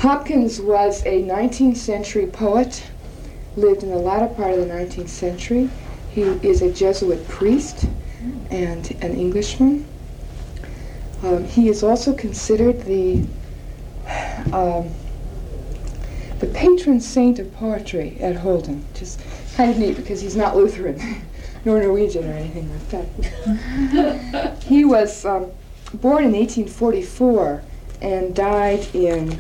Hopkins was a 19th century poet, lived in the latter part of the 19th century. He is a Jesuit priest and an Englishman. He is also considered the patron saint of poetry at Holden, which is kind of neat because he's not Lutheran, nor Norwegian or anything like that. He was born in 1844 and died in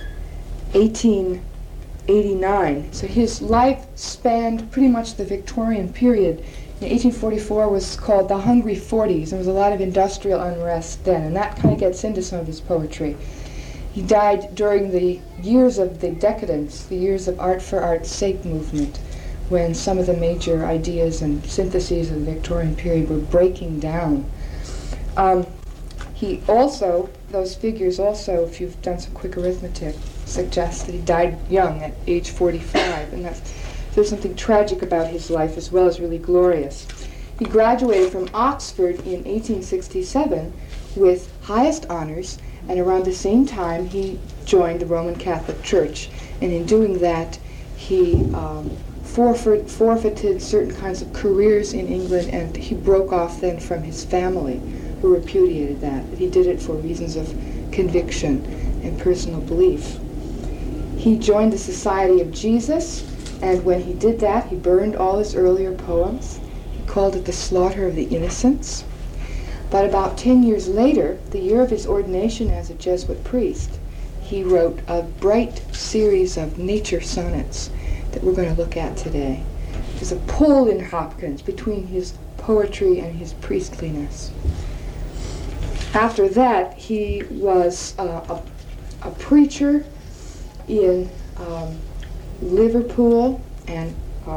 1889. So his life spanned pretty much the Victorian period. In 1844 was called the Hungry Forties. There was a lot of industrial unrest then, and that kind of gets into some of his poetry. He died during the years of the decadence, the years of art for art's sake movement, when some of the major ideas and syntheses of the Victorian period were breaking down. He also, those figures also, if you've done some quick arithmetic, suggest that he died young at age 45, and there's something tragic about his life as well as really glorious. He graduated from Oxford in 1867 with highest honors, and around the same time he joined the Roman Catholic Church, and in doing that he forfeited certain kinds of careers in England, and he broke off then from his family, who repudiated that. He did it for reasons of conviction and personal belief. He joined the Society of Jesus, and when he did that, he burned all his earlier poems. He called it the Slaughter of the Innocents. But about 10 years later, the year of his ordination as a Jesuit priest, he wrote a bright series of nature sonnets that we're going to look at today. There's a pull in Hopkins between his poetry and his priestliness. After that, he was a preacher in Liverpool and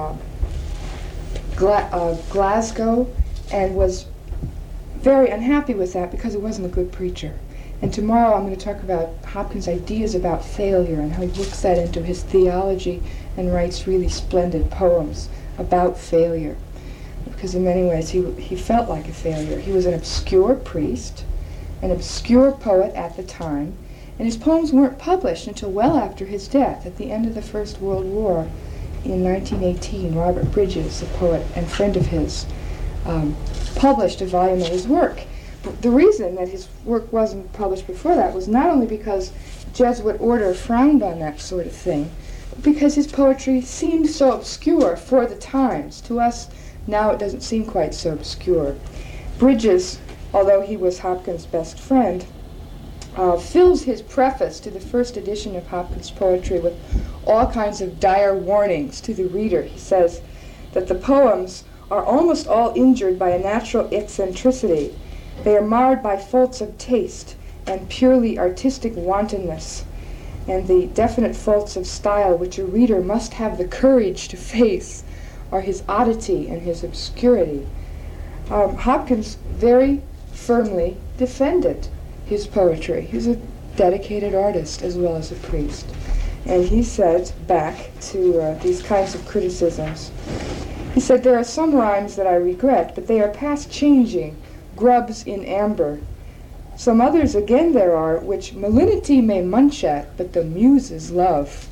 Glasgow, and was very unhappy with that because he wasn't a good preacher. And tomorrow I'm going to talk about Hopkins' ideas about failure and how he works that into his theology and writes really splendid poems about failure. Because in many ways he felt like a failure. He was an obscure priest, an obscure poet at the time, and his poems weren't published until well after his death, at the end of the First World War in 1918. Robert Bridges, a poet and friend of his, published a volume of his work. But the reason that his work wasn't published before that was not only because the Jesuit order frowned on that sort of thing, but because his poetry seemed so obscure for the times. To us, now it doesn't seem quite so obscure. Bridges, although he was Hopkins' best friend, fills his preface to the first edition of Hopkins' poetry with all kinds of dire warnings to the reader. He says that the poems are almost all injured by a natural eccentricity. They are marred by faults of taste and purely artistic wantonness, and the definite faults of style which a reader must have the courage to face are his oddity and his obscurity. Hopkins very firmly defended his poetry. He's a dedicated artist as well as a priest. And he said back to these kinds of criticisms, he said, "There are some rhymes that I regret, but they are past changing, grubs in amber. Some others again there are, which malignity may munch at, but the muses love."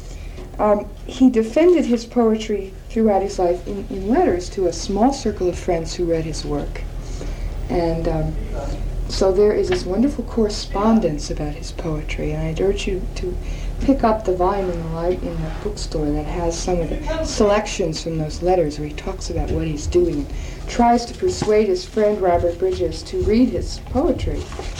He defended his poetry throughout his life in letters to a small circle of friends who read his work. And so there is this wonderful correspondence about his poetry, and I'd urge you to pick up the volume in the bookstore that has some of the selections from those letters where he talks about what he's doing and tries to persuade his friend Robert Bridges to read his poetry.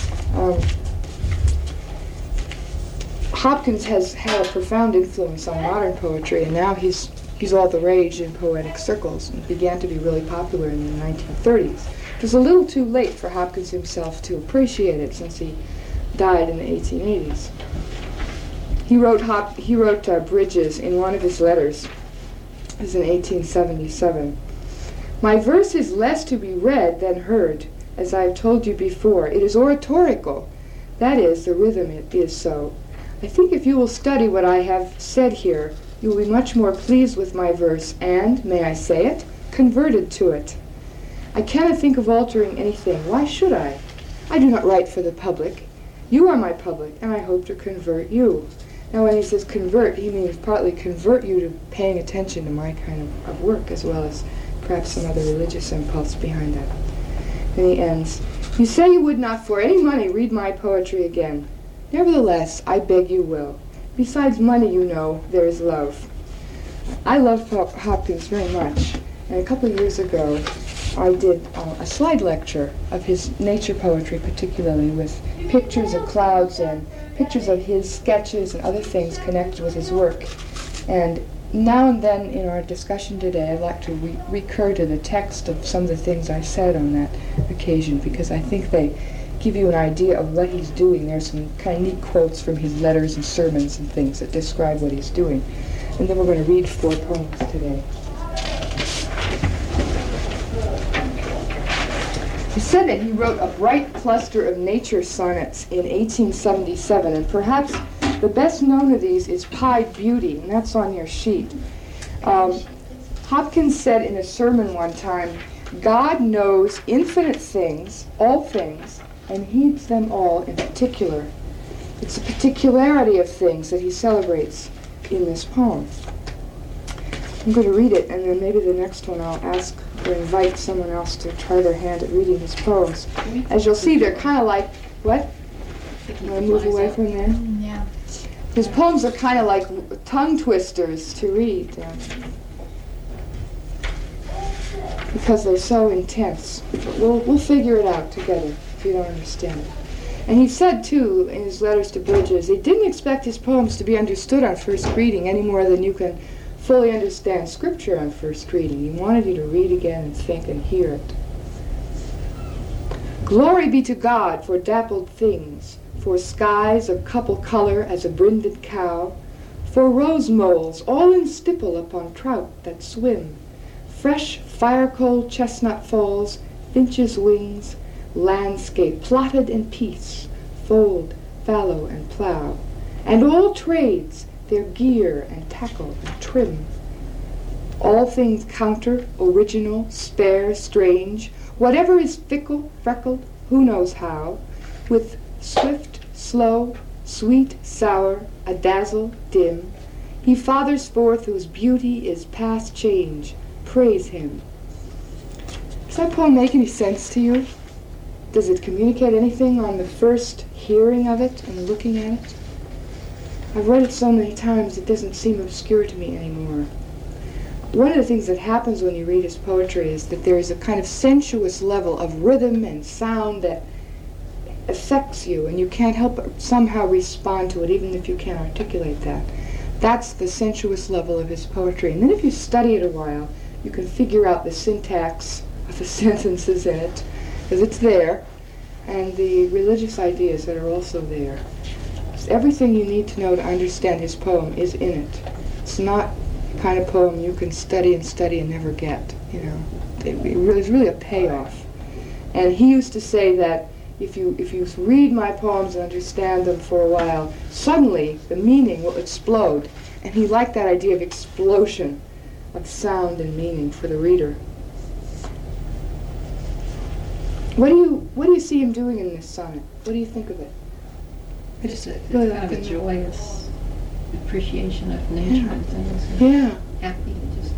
Hopkins has had a profound influence on modern poetry, and now he's all the rage in poetic circles, and began to be really popular in the 1930s. It was a little too late for Hopkins himself to appreciate it, since he died in the 1880s. He wrote Bridges in one of his letters. It was in 1877. "My verse is less to be read than heard, as I have told you before. It is oratorical. That is, the rhythm is so. I think if you will study what I have said here, you will be much more pleased with my verse, and, may I say it, converted to it. I cannot think of altering anything. Why should I? I do not write for the public. You are my public, and I hope to convert you. Now when he says convert, he means partly convert you to paying attention to my kind of work, as well as perhaps some other religious impulse behind that. And he ends, "You say you would not for any money read my poetry again. Nevertheless, I beg you will. Besides money, you know, there is love." I love Hopkins very much, and a couple of years ago I did a slide lecture of his nature poetry, particularly with pictures of clouds and pictures of his sketches and other things connected with his work. And now and then in our discussion today, I'd like to recur to the text of some of the things I said on that occasion, because I think they give you an idea of what he's doing. There's some kind of neat quotes from his letters and sermons and things that describe what he's doing. And then we're going to read 4 poems today. He said that he wrote a bright cluster of nature sonnets in 1877, and perhaps the best known of these is Pied Beauty, and that's on your sheet. Hopkins said in a sermon one time, "God knows infinite things, all things, and heeds them all in particular." It's the particularity of things that he celebrates in this poem. I'm going to read it, and then maybe the next one I'll ask or invite someone else to try their hand at reading his poems. As you'll see, they're kind of like, what? Can I move away from there? Yeah. His poems are kind of like tongue twisters to read, because they're so intense. We'll figure it out together if you don't understand it. And he said, too, in his letters to Bridges, he didn't expect his poems to be understood on first reading any more than you can fully understand Scripture on first reading. He wanted you to read again and think and hear it. "Glory be to God for dappled things, for skies of couple color as a brinded cow, for rose moles all in stipple upon trout that swim, fresh fire-cold chestnut falls, finches' wings, landscape plotted in peace, fold, fallow, and plough, and all trades, their gear and tackle and trim. All things counter, original, spare, strange, whatever is fickle, freckled, who knows how, with swift, slow, sweet, sour, a dazzle, dim, he fathers forth whose beauty is past change. Praise him." Does that poem make any sense to you? Does it communicate anything on the first hearing of it and looking at it? I've read it so many times it doesn't seem obscure to me anymore. One of the things that happens when you read his poetry is that there is a kind of sensuous level of rhythm and sound that affects you, and you can't help but somehow respond to it, even if you can't articulate that. That's the sensuous level of his poetry. And then if you study it a while, you can figure out the syntax of the sentences in it, because it's there, and the religious ideas that are also there. Everything you need to know to understand his poem is in it. It's not the kind of poem you can study and never get, There's really a payoff. And he used to say that if you read my poems and understand them for a while, suddenly the meaning will explode. And he liked that idea of explosion of sound and meaning for the reader. What do you see him doing in this sonnet? What do you think of it? It's kind of a joyous appreciation of nature and things. Yeah. Happy, just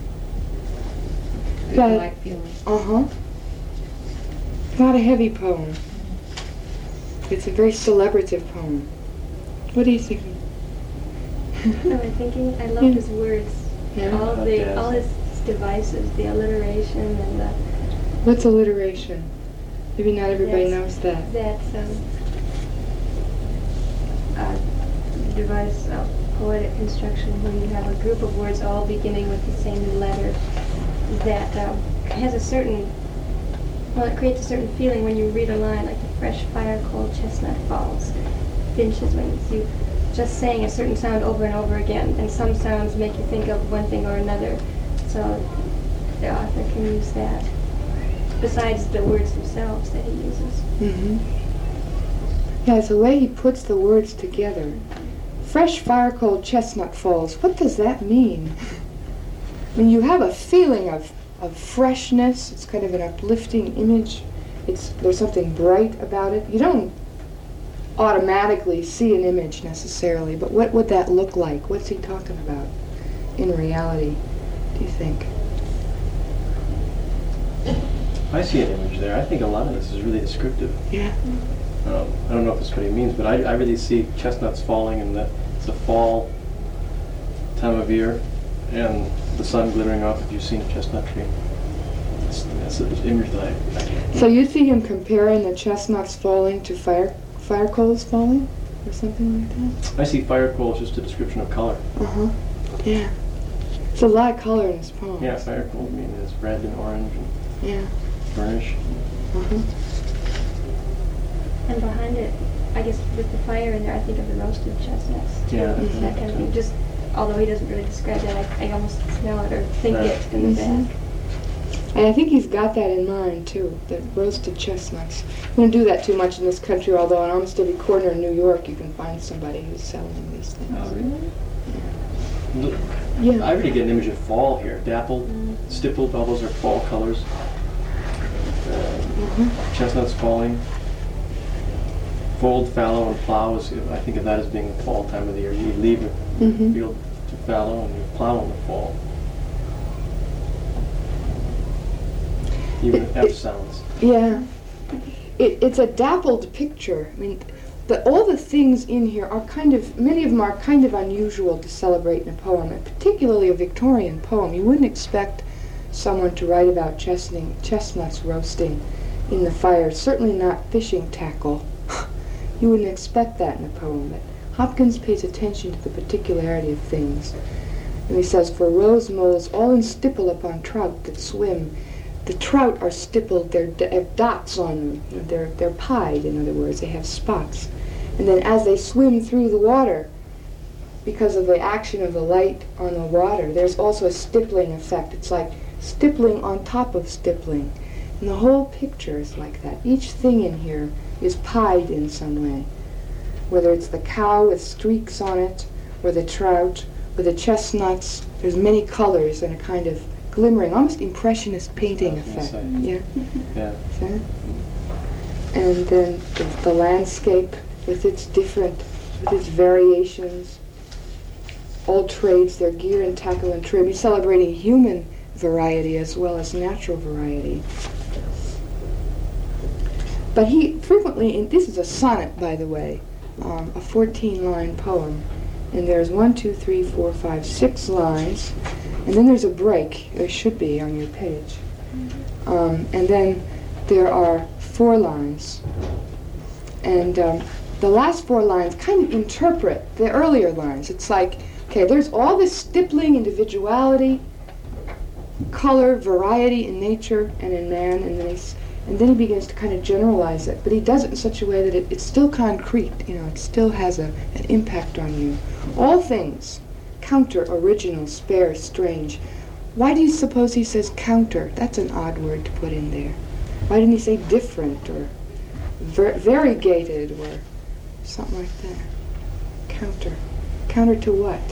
Got light feeling. Not a heavy poem. It's a very celebrative poem. What do you think? I'm thinking, I love his words. Yeah. All his devices, the alliteration and the... What's alliteration? Maybe not everybody knows that. That's device of poetic construction where you have a group of words all beginning with the same letter that has a certain, it creates a certain feeling when you read a line like the fresh fire cold chestnut falls, finches wings. You just saying a certain sound over and over again, and some sounds make you think of one thing or another. So the author can use that besides the words themselves that he uses. Mm-hmm. Yeah, it's the way he puts the words together. Fresh fire-cold chestnut falls. What does that mean? I mean, you have a feeling of freshness. It's kind of an uplifting image. There's something bright about it. You don't automatically see an image necessarily, but what would that look like? What's he talking about in reality, do you think? I see an image there. I think a lot of this is really descriptive. Yeah. I don't know if that's what he means, but I really see chestnuts falling, and that it's a fall time of year, and the sun glittering off if you've seen a chestnut tree. That's an image that I So you see him comparing the chestnuts falling to fire coals falling, or something like that? I see fire coal as just a description of color. Uh-huh. Yeah. It's a lot of color in his poem. Yeah, fire coal, I mean, it's red and orange and Yeah. burnish. Uh-huh. And behind it, I guess with the fire in there, I think of the roasted chestnuts too. Yeah, It's that kind of thing. Just, although he doesn't really describe that, I almost smell it or think Right. it in the Mhm. back. And I think he's got that in mind too, the roasted chestnuts. We don't do that too much in this country, although on almost every corner in New York you can find somebody who's selling these things. Oh, really? Look, Yeah. I really get an image of fall here. Dappled, stippled, all those are fall colors. Mhm. Chestnuts falling. Fold, fallow, and plow is, I think of that as being the fall time of the year. You leave a Mhm. field to fallow and you plow in the fall. Even F sounds. Yeah. It's a dappled picture. I mean, all the things in here are many of them are kind of unusual to celebrate in a poem, and particularly a Victorian poem. You wouldn't expect someone to write about chestnuts roasting in the fire, certainly not fishing tackle. You wouldn't expect that in a poem, but Hopkins pays attention to the particularity of things. And he says, "For rose moles all in stipple upon trout that swim." The trout are stippled, they have dots on them. You know, they're pied, in other words, they have spots. And then as they swim through the water, because of the action of the light on the water, there's also a stippling effect. It's like stippling on top of stippling. And the whole picture is like that. Each thing in here is pied in some way. Whether it's the cow with streaks on it, or the trout, or the chestnuts, there's many colors and a kind of glimmering, almost impressionist painting That's what I was effect. gonna Yeah. Yeah. See? And then the landscape with its variations, all trades, their gear and tackle and trim. He's celebrating human variety as well as natural variety. But he frequently, and this is a sonnet, by the way, a 14-line poem, and there's 6 lines, and then there's a break. There should be on your page. And then there are 4 lines. And the last 4 lines kind of interpret the earlier lines. It's like, okay, there's all this stippling, individuality, color, variety in nature and in man, and then he begins to kind of generalize it. But he does it in such a way that it's still concrete, it still has an impact on you. All things, counter, original, spare, strange. Why do you suppose he says counter? That's an odd word to put in there. Why didn't he say different or variegated or something like that? Counter. Counter to what?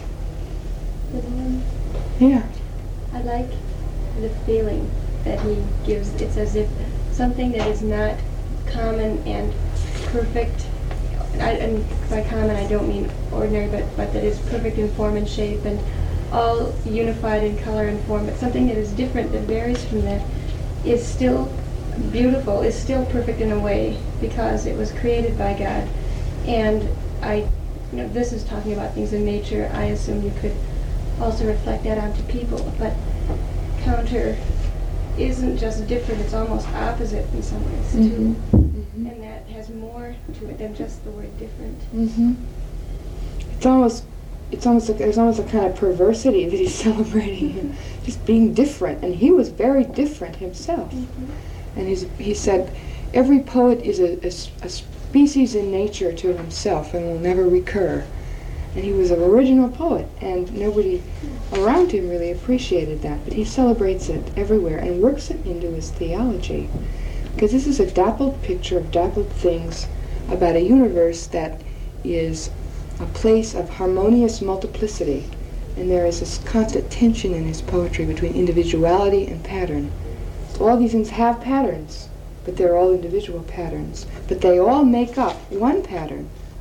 Yeah. I like the feeling that he gives. It's as if something that is not common and perfect, and by common I don't mean ordinary, but that is perfect in form and shape and all unified in color and form, but something that is different, that varies from that, is still beautiful, is still perfect in a way because it was created by God. And this is talking about things in nature. I assume you could also reflect that onto people, but counter isn't just different, it's almost opposite in some ways too. Mm-hmm. And that has more to it than just the word different. Mm-hmm. It's almost like there's almost a kind of perversity that he's celebrating him, just being different, and he was very different himself. And he said, every poet is a species in nature to himself and will never recur. And he was an original poet, and nobody around him really appreciated that, but he celebrates it everywhere and works it into his theology. Because this is a dappled picture of dappled things about a universe that is a place of harmonious multiplicity. And there is this constant tension in his poetry between individuality and pattern. All these things have patterns, but they're all individual patterns. But they all make up one pattern,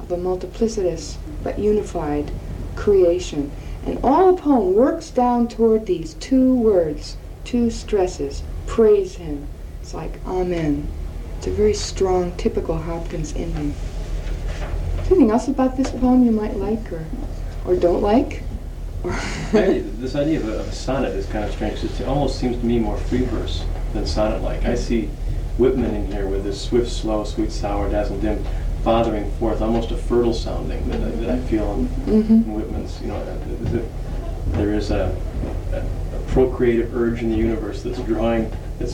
of a multiplicitous but unified creation. And all the poem works down toward these two words, two stresses, praise him. It's like amen. It's a very strong, typical Hopkins ending. Anything else about this poem you might like or don't like? This idea of a sonnet is kind of strange. It almost seems to me more free verse than sonnet-like. I see Whitman in here with this swift, slow, sweet, sour, dazzle, dim, fathering forth, almost a fertile sounding that I feel in Whitman's. There is a procreative urge in the universe that's drawing. That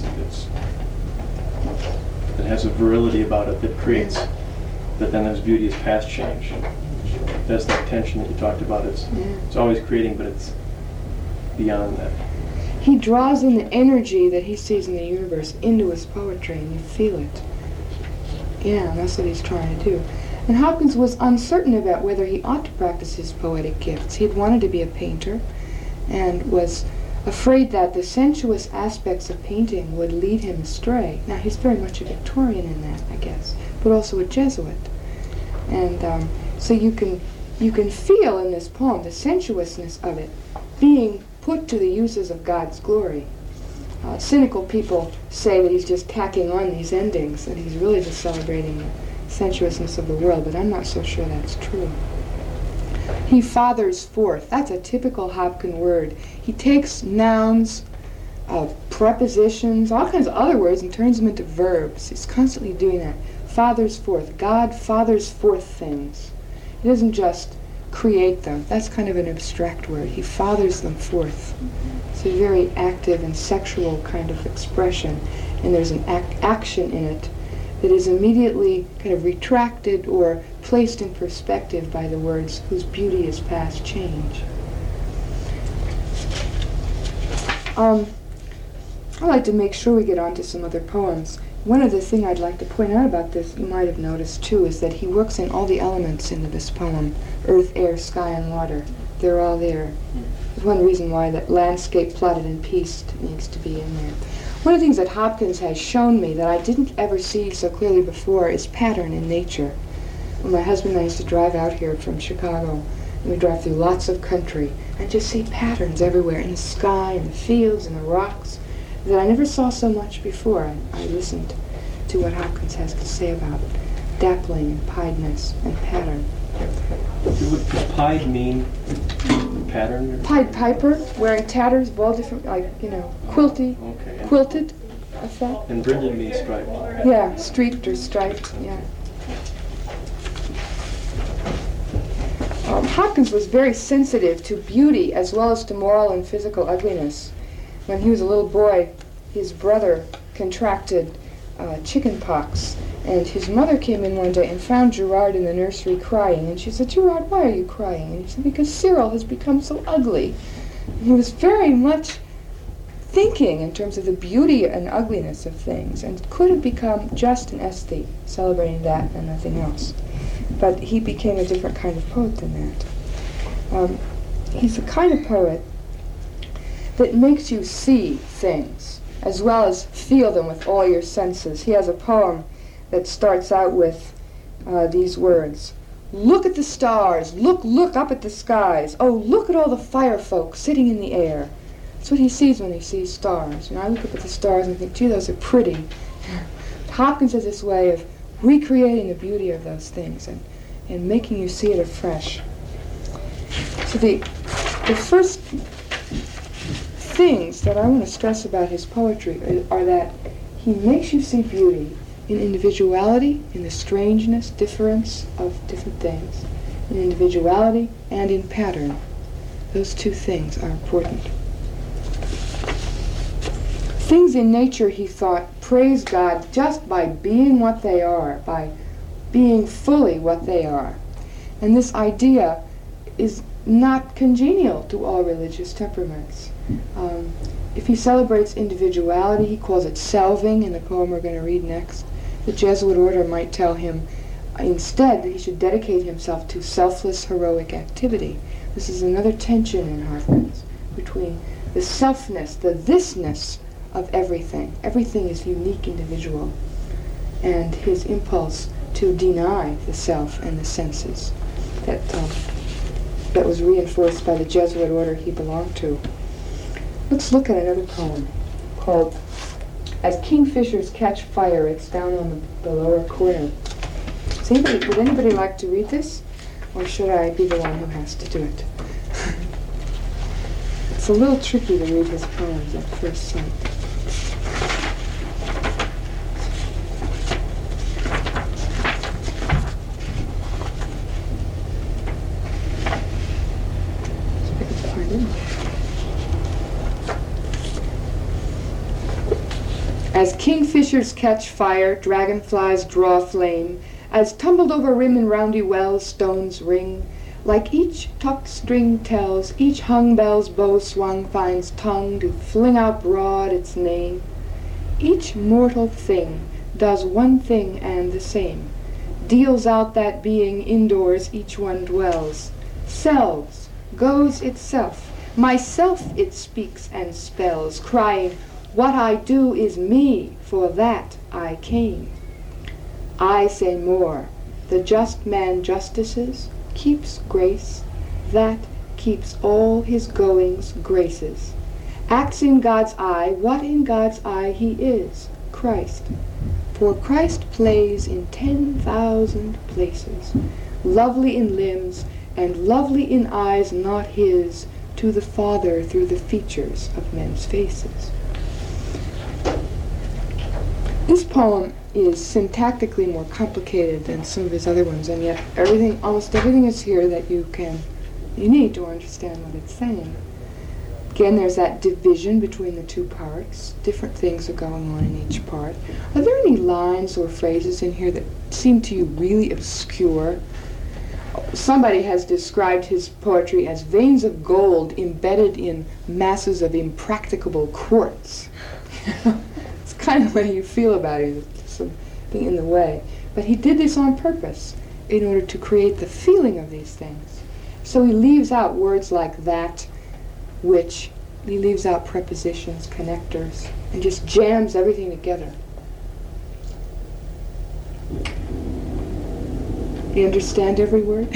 has a virility about it that creates. That then there's beauty as past change. There's that tension that you talked about. It's always creating, but it's beyond that. He draws in the energy that he sees in the universe into his poetry, and you feel it. Yeah, and that's what he's trying to do. And Hopkins was uncertain about whether he ought to practice his poetic gifts. He'd wanted to be a painter and was afraid that the sensuous aspects of painting would lead him astray. Now, he's very much a Victorian in that, I guess, but also a Jesuit. And so you can feel in this poem the sensuousness of it being put to the uses of God's glory. Cynical people say that he's just tacking on these endings, that he's really just celebrating the sensuousness of the world, but I'm not so sure that's true. He fathers forth. That's a typical Hopkins word. He takes nouns, prepositions, all kinds of other words, and turns them into verbs. He's constantly doing that. Fathers forth. God fathers forth things. He doesn't just create them. That's kind of an abstract word. He fathers them forth. It's a very active and sexual kind of expression, and there's an action in it that is immediately kind of retracted or placed in perspective by the words whose beauty is past change. I'd like to make sure we get on to some other poems. One other thing I'd like to point out about this, you might have noticed too, is that he works in all the elements into this poem. Earth, air, sky, and water. They're all there. There's one reason why that landscape plotted in peace needs to be in there. One of the things that Hopkins has shown me that I didn't ever see so clearly before is pattern in nature. When my husband and I used to drive out here from Chicago, and we drive through lots of country, and just see patterns everywhere in the sky, in the fields, in the rocks, that I never saw so much before. I listened to what Hopkins has to say about dappling and piedness and pattern. Would pied mean pattern? Pied Piper, wearing tatters of all different, quilted effect. And brindle means striped. Yeah, streaked or striped, yeah. Hopkins was very sensitive to beauty as well as to moral and physical ugliness. When he was a little boy, his brother contracted chicken pox, and his mother came in one day and found Gerard in the nursery crying, and she said, "Gerard, why are you crying?" And he said, "Because Cyril has become so ugly." And he was very much thinking in terms of the beauty and ugliness of things, and could have become just an aesthete, celebrating that and nothing else. But he became a different kind of poet than that. He's the kind of poet that makes you see things as well as feel them with all your senses. He has a poem that starts out with these words: "Look at the stars, look up at the skies. Oh, look at all the fire folk sitting in the air." That's what he sees when he sees stars. I look up at the stars and think, gee, those are pretty. Hopkins has this way of recreating the beauty of those things and making you see it afresh. So the first things that I want to stress about his poetry are that he makes you see beauty in individuality, in the strangeness, difference of different things, in individuality and in pattern. Those two things are important. Things in nature, he thought, praise God just by being what they are, by being fully what they are. And this idea is not congenial to all religious temperaments. If he celebrates individuality, he calls it selving in the poem we're going to read next. The Jesuit order might tell him instead that he should dedicate himself to selfless, heroic activity. This is another tension in Hopkins between the selfness, the thisness of everything. Everything is unique, individual. And his impulse to deny the self and the senses. That was reinforced by the Jesuit order he belonged to. Let's look at another poem called As Kingfishers Catch Fire. It's down on the lower corner. Would anybody like to read this? Or should I be the one who has to do it? It's a little tricky to read his poems at first sight. As kingfishers catch fire, dragonflies draw flame, as tumbled over rim and roundy wells stones ring, like each tucked string tells, each hung bell's bow swung finds tongue to fling out broad its name. Each mortal thing does one thing and the same, deals out that being indoors each one dwells, selves, goes itself, myself it speaks and spells, crying, what I do is me, for that I came. I say more, the just man justices, keeps grace, that keeps all his goings graces, acts in God's eye what in God's eye he is, Christ. For Christ plays in 10,000 places, lovely in limbs and lovely in eyes not his, to the Father through the features of men's faces. This poem is syntactically more complicated than some of his other ones, and yet almost everything is here that you need to understand what it's saying. Again, there's that division between the two parts. Different things are going on in each part. Are there any lines or phrases in here that seem to you really obscure? Somebody has described his poetry as veins of gold embedded in masses of impracticable quartz. It's kind of the way you feel about it, something in the way. But he did this on purpose in order to create the feeling of these things. So he leaves out words like that, which, he leaves out prepositions, connectors, and just jams everything together. You understand every word?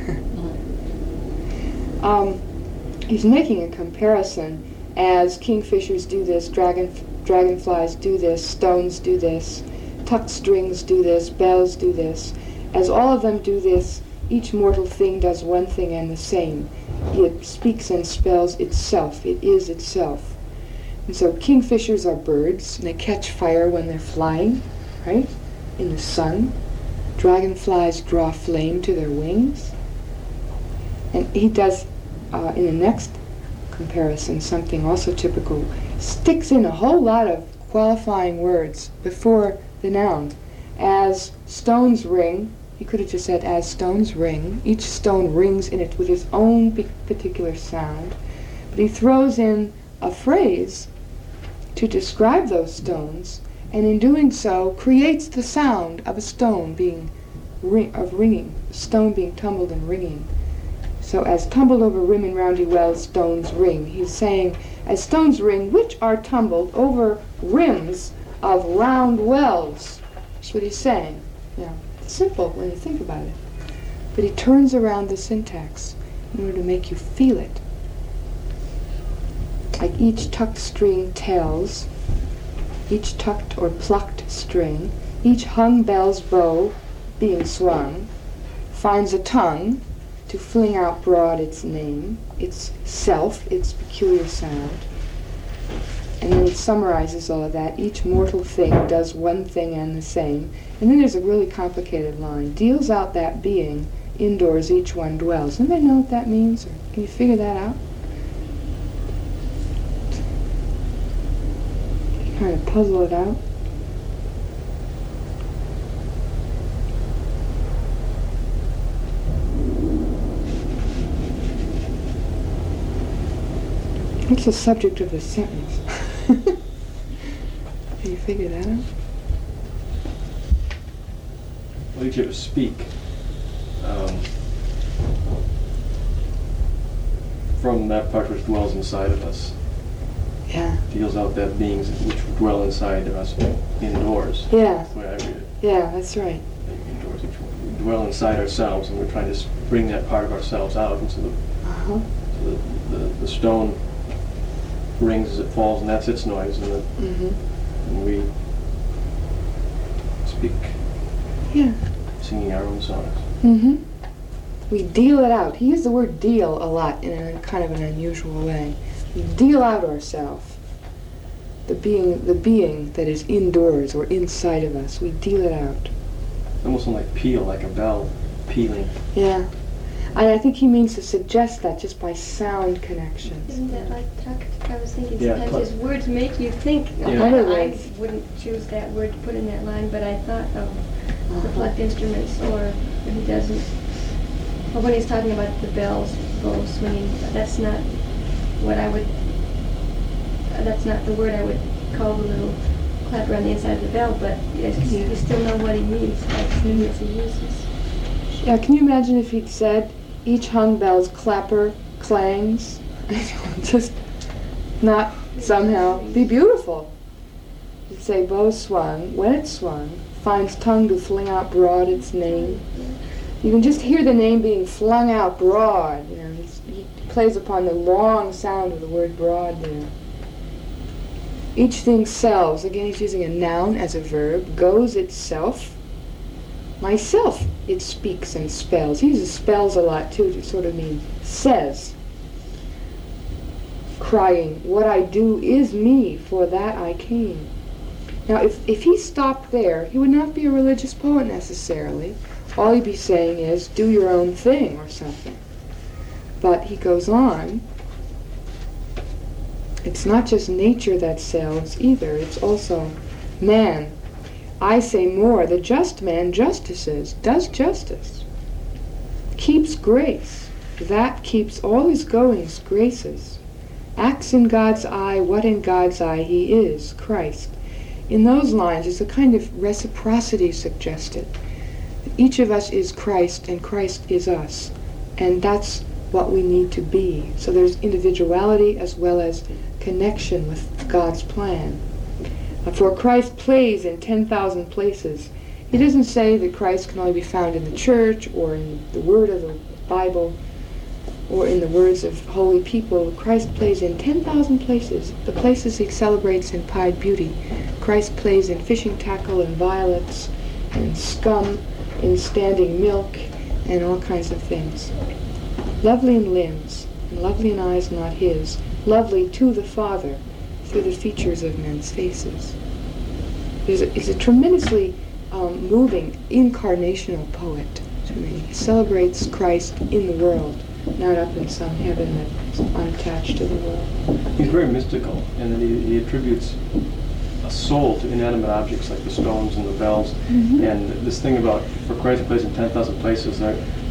He's making a comparison as kingfishers do this, dragonflies do this, stones do this, tucked strings do this, bells do this. As all of them do this, each mortal thing does one thing and the same. It speaks and spells itself. It is itself. And so kingfishers are birds, and they catch fire when they're flying, right, in the sun. Dragonflies draw flame to their wings. And he does, in the next comparison, something also typical, sticks in a whole lot of qualifying words before the noun. As stones ring, he could have just said, as stones ring. Each stone rings in it with its own particular sound. But he throws in a phrase to describe those stones, and in doing so creates the sound of a stone being ringing, a stone being tumbled and ringing. So as tumbled over rim and roundy wells, stones ring. He's saying, as stones ring, which are tumbled over rims of round wells. That's what he's saying. Yeah. It's simple when you think about it. But he turns around the syntax in order to make you feel it. Like each tucked string tells, each tucked or plucked string, each hung bell's bow being swung, finds a tongue to fling out broad its name, its self, its peculiar sound. And then it summarizes all of that. Each mortal thing does one thing and the same. And then there's a really complicated line. Deals out that being, indoors each one dwells. Anybody know what that means? Or can you figure that out? Kind of puzzle it out. What's the subject of the sentence? Can you figure that out? Well, each of us speak from that part which dwells inside of us. Yeah. Deals out that beings which dwell inside of us indoors. Yeah. That's the way I read it. Yeah, that's right. Indoors dwell inside ourselves, and we're trying to bring that part of ourselves out. And so Uh-huh. the stone rings as it falls, and that's its noise, and we speak, Yeah. singing our own songs. Mm-hmm. We deal it out. He used the word deal a lot in a kind of an unusual way. We deal out ourselves. The being that is indoors or inside of us. We deal it out. It's almost like peal, like a bell pealing. Yeah. And I think he means to suggest that just by sound connections. Isn't that like tucked? I was thinking Yeah, sometimes his words make you think. Yeah. I wouldn't choose that word to put in that line, but I thought of the plucked instruments, or when he doesn't, or when he's talking about the bells, bow swinging. That's not what I would. That's not the word I would call the little clapper on the inside of the bell, but yes, you still know what he means by the instruments he uses. Yeah, can you imagine if he'd said, each hung bell's clapper clangs? Just not somehow be beautiful. He'd say, bow swung, when it swung, finds tongue to fling out broad its name. You can just hear the name being flung out broad. You know, he plays upon the long sound of the word broad there. Each thing selves, again he's using a noun as a verb, goes itself. Myself, it speaks and spells. He uses spells a lot too to sort of mean says. Crying, what I do is me, for that I came. Now if he stopped there, he would not be a religious poet necessarily. All he'd be saying is, do your own thing or something. But he goes on. It's not just nature that sells either, it's also man. I say more, the just man justices, does justice, keeps grace, that keeps all his goings graces, acts in God's eye what in God's eye he is, Christ. In those lines is a kind of reciprocity suggested. Each of us is Christ and Christ is us, and that's what we need to be. So there's individuality as well as connection with God's plan. For Christ plays in 10,000 places. He doesn't say that Christ can only be found in the church or in the word of the Bible or in the words of holy people. Christ plays in 10,000 places, the places he celebrates in pied beauty. Christ plays in fishing tackle and violets and scum, in standing milk and all kinds of things. Lovely in limbs, and lovely in eyes not his, lovely to the Father through the features of men's faces. He's a tremendously moving, incarnational poet to me. He celebrates Christ in the world, not up in some heaven that's unattached to the world. He's very mystical, and then he attributes a soul to inanimate objects like the stones and the bells. Mm-hmm. And this thing about, for Christ plays in 10,000 places,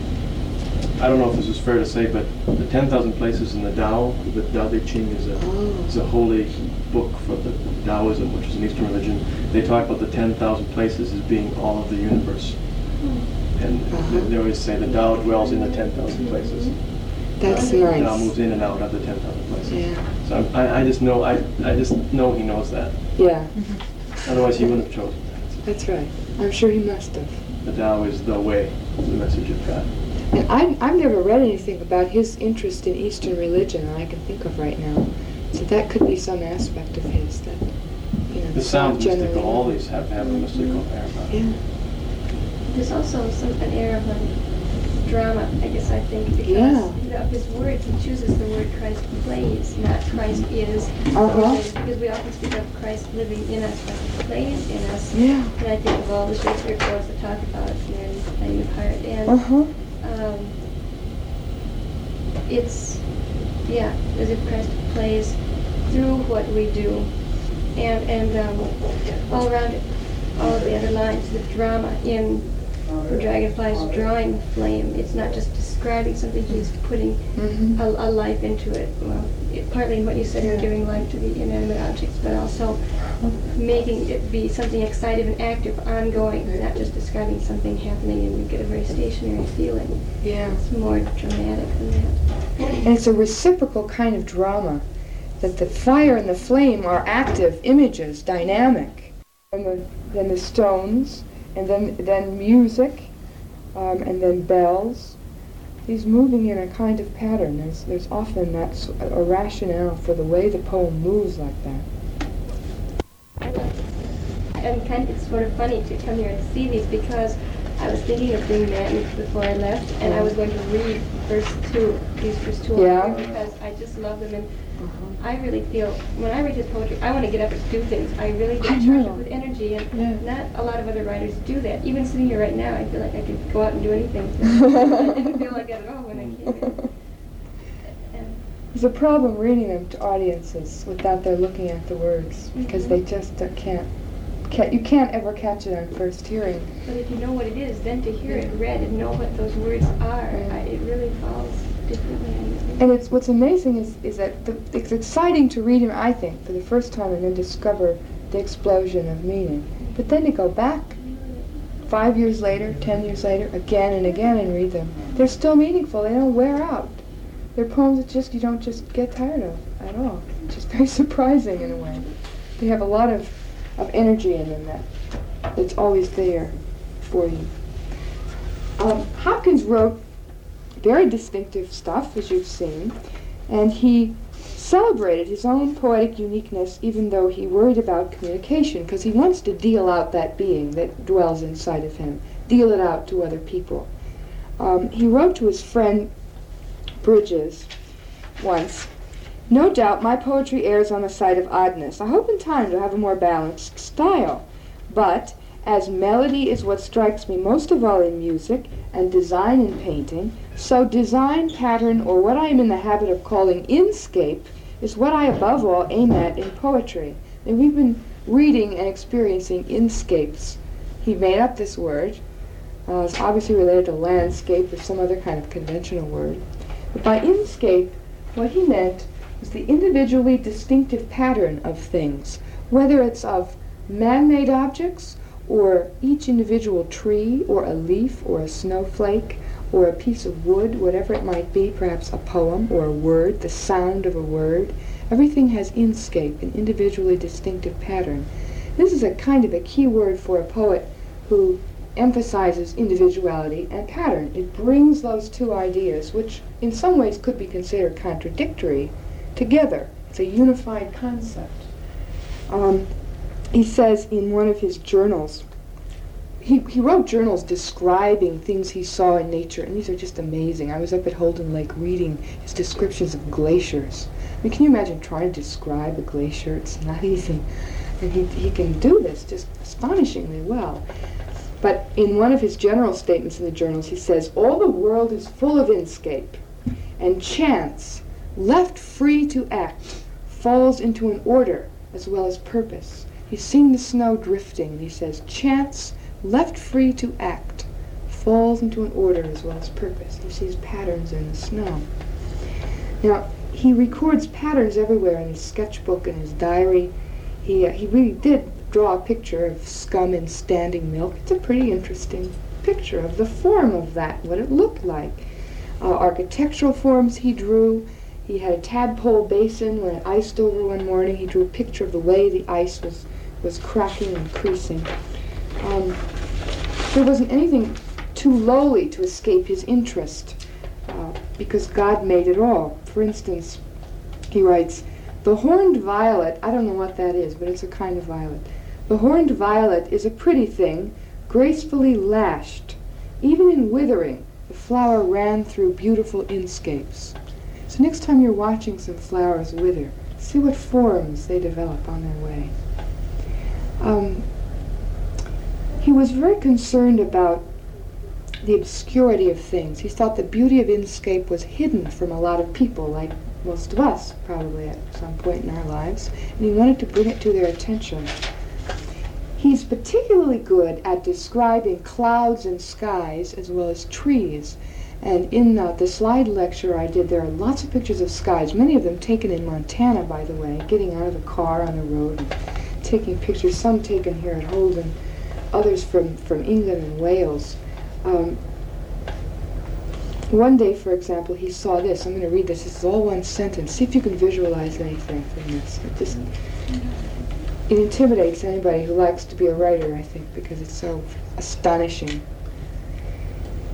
I don't know if this is fair to say, but the 10,000 places in the Tao Te Ching is a holy book for the Taoism, which is an Eastern religion. They talk about the 10,000 places as being all of the universe. And they always say the Tao dwells in the 10,000 places. That's The Tao nice. moves in and out of the 10,000 places. Yeah. So I just know he knows that. Yeah, Otherwise he wouldn't have chosen that. that's right. I'm sure he must have. The Tao is the way, the message of God. And I've never read anything about his interest in Eastern religion that I can think of right now. So that could be some aspect of his that, you know, It sounds generally- mystical. All these have a mystical air about it. Yeah. There's also an air of drama, I guess I think, because Yeah. of his words, he chooses the word Christ plays, not Christ is. Uh-huh. Because we often speak of Christ living in us, but he plays in us. Yeah. And I think of all the Shakespeare quotes that talk about Mary playing the part. And Uh-huh. it's, yeah, as if Christ plays through what we do. And all around it, all of the other lines, the drama in the dragonfly's drawing the flame. It's not just describing something, he's putting Mm-hmm. a life into it. Well, partly in what you said, you're giving life to the inanimate objects, but also making it be something exciting and active, ongoing, not just describing something happening and you get a very stationary feeling. Yeah. It's more dramatic than that. And it's a reciprocal kind of drama, that the fire and the flame are active images, dynamic. And then the stones, and then music, and then bells. He's moving in a kind of pattern. There's often a rationale for the way the poem moves like that. It's sort of funny to come here and see these because I was thinking of doing that before I left, and I was going to read these first two Yeah. because I just love them, and I really feel when I read his poetry, I want to get up and do things. I really get charged up with energy, and not a lot of other writers do that. Even sitting here right now, I feel like I could go out and do anything. I didn't feel like that at all when I came here. There's a problem reading them to audiences without their looking at the words, because they just you can't ever catch it on first hearing. But if you know what it is, then to hear it read and know what those words are, it really falls differently. And what's amazing is that it's exciting to read him, I think, for the first time and then discover the explosion of meaning. But then to go back 5 years later, 10 years later, again and again and read them, they're still meaningful. They don't wear out. They're poems that you don't just get tired of at all. It's just very surprising in a way. They have a lot of energy in them that's always there for you. Hopkins wrote very distinctive stuff, as you've seen, and he celebrated his own poetic uniqueness even though he worried about communication, because he wants to deal out that being that dwells inside of him, deal it out to other people. He wrote to his friend Bridges once, "No doubt my poetry errs on the side of oddness. I hope in time to have a more balanced style. But, as melody is what strikes me most of all in music, and design in painting, so design, pattern, or what I am in the habit of calling inscape, is what I above all aim at in poetry." And we've been reading and experiencing inscapes. He made up this word. It's obviously related to landscape or some other kind of conventional word. But by inscape, what he meant was the individually distinctive pattern of things, whether it's of man-made objects, or each individual tree, or a leaf, or a snowflake, or a piece of wood, whatever it might be, perhaps a poem, or a word, the sound of a word. Everything has inscape, an individually distinctive pattern. This is a kind of a key word for a poet who emphasizes individuality and pattern. It brings those two ideas, which in some ways could be considered contradictory, together. It's a unified concept. He says in one of his journals, he wrote journals describing things he saw in nature, and these are just amazing. I was up at Holden Lake reading his descriptions of glaciers. I mean, can you imagine trying to describe a glacier? It's not easy. And he can do this just astonishingly well. But in one of his general statements in the journals, he says, "All the world is full of inscape, and chance, left free to act, falls into an order as well as purpose." He's seen the snow drifting, and he says, "Chance, left free to act, falls into an order as well as purpose." He sees patterns in the snow. Now, he records patterns everywhere in his sketchbook and his diary. He really did draw a picture of scum in standing milk. It's a pretty interesting picture of the form of that, what it looked like. Architectural forms he drew. He had a tadpole basin when it iced over one morning. He drew a picture of the way the ice was cracking and creasing. There wasn't anything too lowly to escape his interest, because God made it all. For instance, he writes, "The horned violet," I don't know what that is, but it's a kind of violet. "The horned violet is a pretty thing, gracefully lashed. Even in withering, the flower ran through beautiful inscapes." So next time you're watching some flowers wither, see what forms they develop on their way. He was very concerned about the obscurity of things. He thought the beauty of inscape was hidden from a lot of people, like most of us, probably at some point in our lives, and he wanted to bring it to their attention. He's particularly good at describing clouds and skies as well as trees. And in the slide lecture I did, there are lots of pictures of skies, many of them taken in Montana, by the way, getting out of the car on the road and taking pictures, some taken here at Holden, others from England and Wales. One day, for example, he saw this. I'm going to read this. This is all one sentence. See if you can visualize anything from this. It intimidates anybody who likes to be a writer, I think, because it's so astonishing.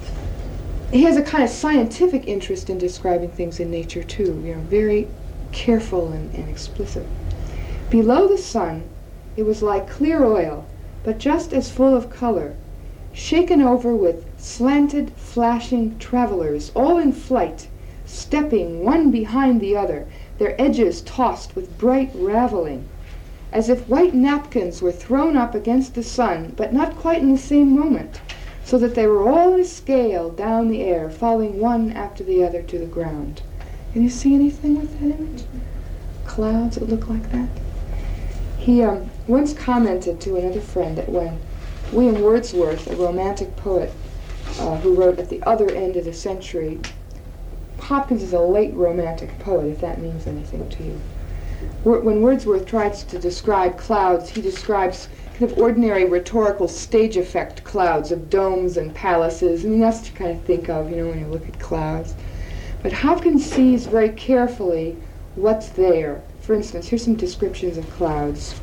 he has a kind of scientific interest in describing things in nature too, very careful and explicit. Below the sun, it was like clear oil, but just as full of color, shaken over with slanted, flashing travelers, all in flight, stepping one behind the other, their edges tossed with bright raveling, as if white napkins were thrown up against the sun, but not quite in the same moment, so that they were all in a scale down the air, falling one after the other to the ground. Can you see anything with that image? Clouds that look like that? He once commented to another friend that when William Wordsworth, a Romantic poet who wrote at the other end of the century, Hopkins is a late Romantic poet, if that means anything to you. When Wordsworth tries to describe clouds, he describes kind of ordinary rhetorical stage effect clouds of domes and palaces. I mean, that's what you kind of think of, when you look at clouds. But Hopkins sees very carefully what's there. For instance, here's some descriptions of clouds.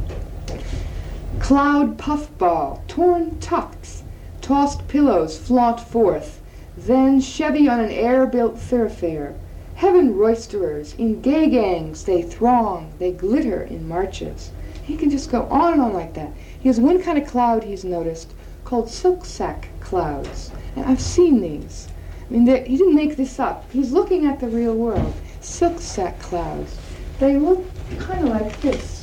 Cloud puffball, torn tufts, tossed pillows flaunt forth, then Chevy on an air-built thoroughfare. Heaven roisterers, in gay gangs they throng, they glitter in marches. He can just go on and on like that. He has one kind of cloud he's noticed called silk sack clouds. And I've seen these. I mean, he didn't make this up. He's looking at the real world. Silk sack clouds. They look kind of like this.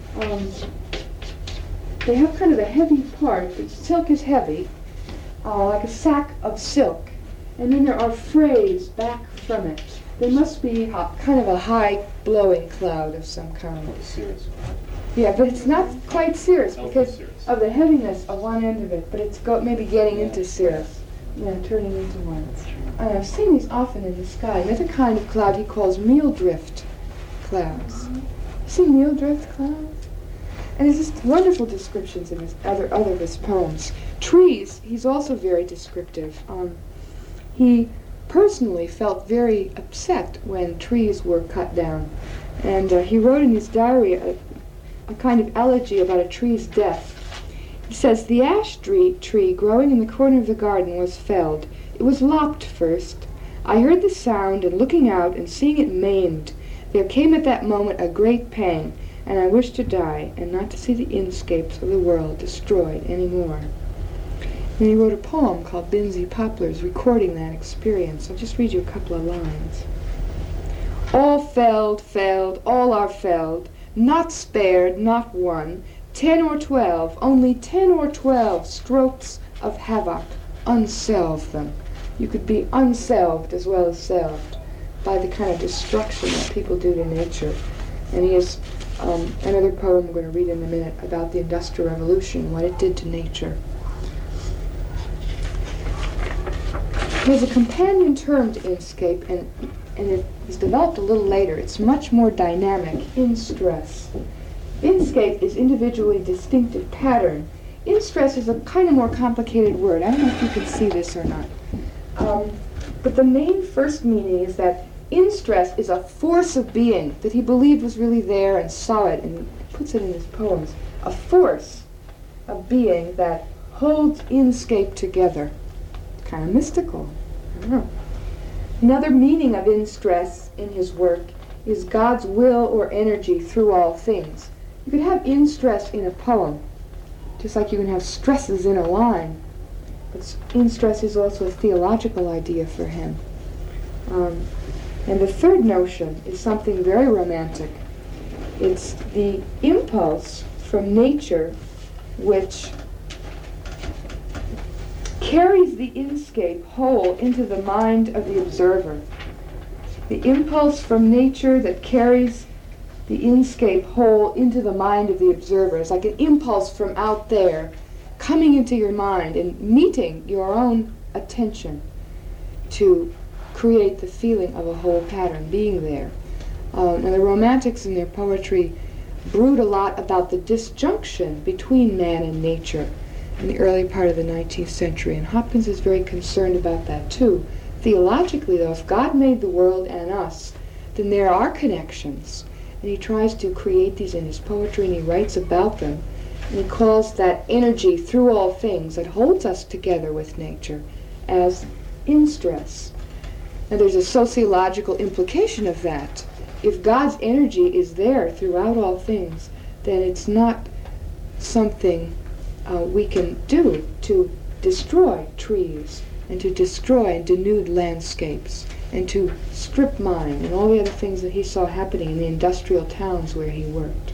They have kind of a heavy part. Silk is heavy, like a sack of silk. And then there are frays back from it. They must be kind of a high-blowing cloud of some kind. Cirrus. Yeah, but it's not quite cirrus because Cirrus. of the heaviness of one end of it, but it's maybe getting into cirrus. Yeah, turning into one. I've seen these often in the sky. Another kind of cloud he calls meal drift clouds. You see meal drift clouds? And there's just wonderful descriptions in his other of his poems. Trees, he's also very descriptive. He personally felt very upset when trees were cut down. And he wrote in his diary a kind of elegy about a tree's death. He says, "The ash tree growing in the corner of the garden was felled. It was lopped first. I heard the sound, and looking out and seeing it maimed, there came at that moment a great pang, and I wished to die, and not to see the inscapes of the world destroyed any more." And he wrote a poem called Binsey Poplars, recording that experience. I'll just read you a couple of lines. "All felled, felled, all are felled, not spared, not one, 10 or 12, only 10 or 12 strokes of havoc, unselve them." You could be unselved as well as selved by the kind of destruction that people do to nature. And he has another poem I'm going to read in a minute about the Industrial Revolution, what it did to nature. There's a companion term to inscape, and it was developed a little later. It's much more dynamic, in-stress. Inscape is individually distinctive pattern. In-stress is a kind of more complicated word. I don't know if you can see this or not. But the main first meaning is that in-stress is a force of being that he believed was really there and saw it, and puts it in his poems. A force of being that holds inscape together. Kind of mystical. I don't know. Another meaning of in-stress in his work is God's will or energy through all things. You could have in-stress in a poem, just like you can have stresses in a line. But in-stress is also a theological idea for him. And the third notion is something very romantic. It's the impulse from nature which carries the inscape whole into the mind of the observer. The impulse from nature that carries the inscape whole into the mind of the observer. It's like an impulse from out there coming into your mind and meeting your own attention to create the feeling of a whole pattern being there. Now the Romantics in their poetry brood a lot about the disjunction between man and nature in the early part of the 19th century, and Hopkins is very concerned about that too. Theologically, though, if God made the world and us, then there are connections, and he tries to create these in his poetry, and he writes about them, and he calls that energy through all things that holds us together with nature as in stress. And there's a sociological implication of that. If God's energy is there throughout all things, then it's not something we can do to destroy trees and to destroy and denude landscapes and to strip mine and all the other things that he saw happening in the industrial towns where he worked.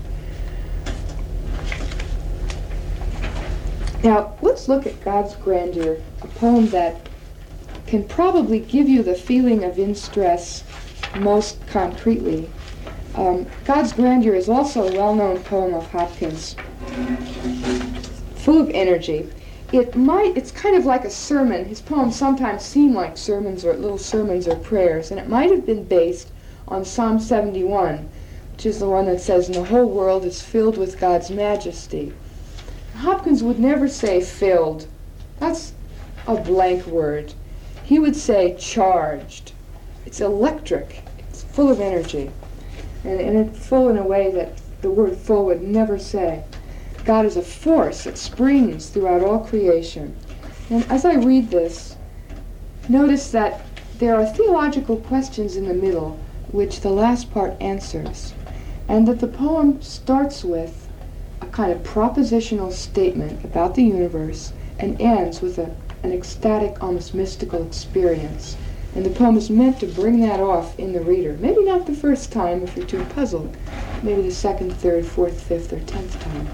Now, let's look at God's Grandeur, a poem that can probably give you the feeling of in stress most concretely. God's Grandeur is also a well-known poem of Hopkins, full of energy. It's kind of like a sermon. His poems sometimes seem like sermons or little sermons or prayers, and it might have been based on Psalm 71, which is the one that says, "And the whole world is filled with God's majesty." Hopkins would never say filled. That's a blank word. He would say charged. It's electric. It's full of energy. And it's full in a way that the word full would never say. God is a force that springs throughout all creation. And as I read this, notice that there are theological questions in the middle which the last part answers, and that the poem starts with a kind of propositional statement about the universe and ends with an ecstatic, almost mystical experience. And the poem is meant to bring that off in the reader. Maybe not the first time if you're too puzzled. Maybe the second, third, fourth, fifth, or 10th time.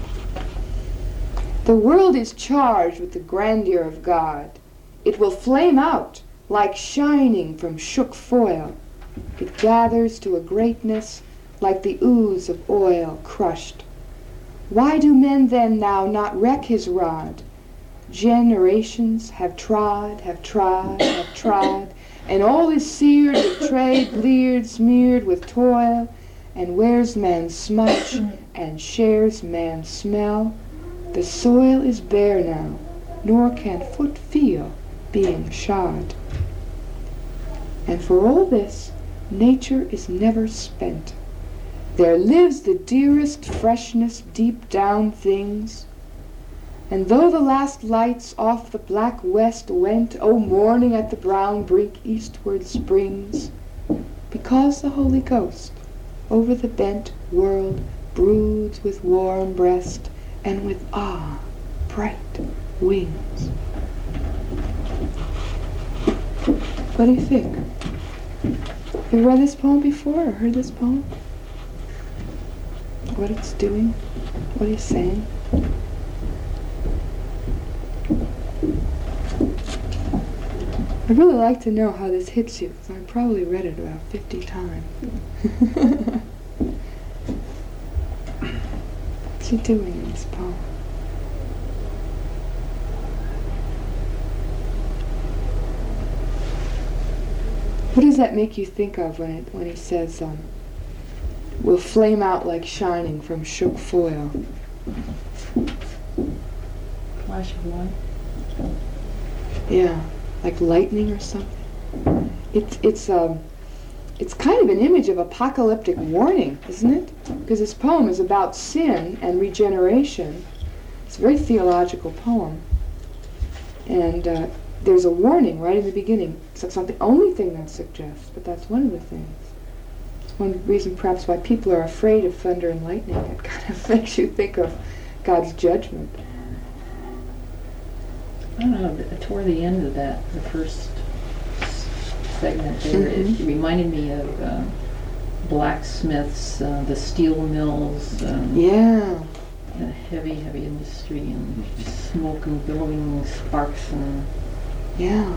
The world is charged with the grandeur of God. It will flame out like shining from shook foil. It gathers to a greatness like the ooze of oil crushed. Why do men then now not wreck his rod? Generations have trod, and all is seared, betrayed, bleared, smeared with toil, and wears man's smudge, and shares man's smell. The soil is bare now, nor can foot feel being shod. And for all this, nature is never spent. There lives the dearest freshness deep down things. And though the last lights off the black west went, O morning at the brown brink eastward springs, because the Holy Ghost over the bent world broods with warm breast and with bright wings. What do you think? Have you read this poem before or heard this poem? What it's doing? What he's saying? I'd really like to know how this hits you, because I've probably read it about 50 times. What's he doing in this poem? What does that make you think of when he says, will flame out like shining from shook foil? Flash of light. Yeah, like lightning or something. It's kind of an image of apocalyptic warning, isn't it? Because this poem is about sin and regeneration. It's a very theological poem. And there's a warning right in the beginning. It's not the only thing that suggests, but that's one of the things. It's one reason perhaps why people are afraid of thunder and lightning. It kind of makes you think of God's judgment. I don't know, toward the end of that, the first segment there, it reminded me of blacksmiths, the steel mills, Yeah. heavy industry, and smoke and billowing sparks. And Yeah.